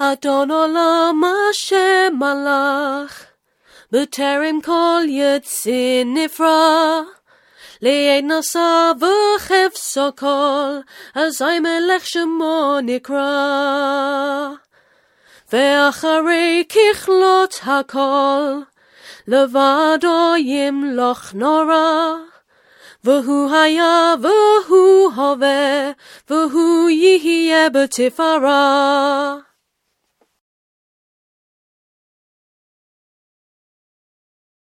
Adon olam Hashem malach, b'terem kol yetzin nifra, le'ed nasa v'chefso kol, azay melech shemo nikra. Ve'acharei kichlot hakol, levado yimloch nora, v'hu haya v'hu hove, v'hu yihyeh b'tifara.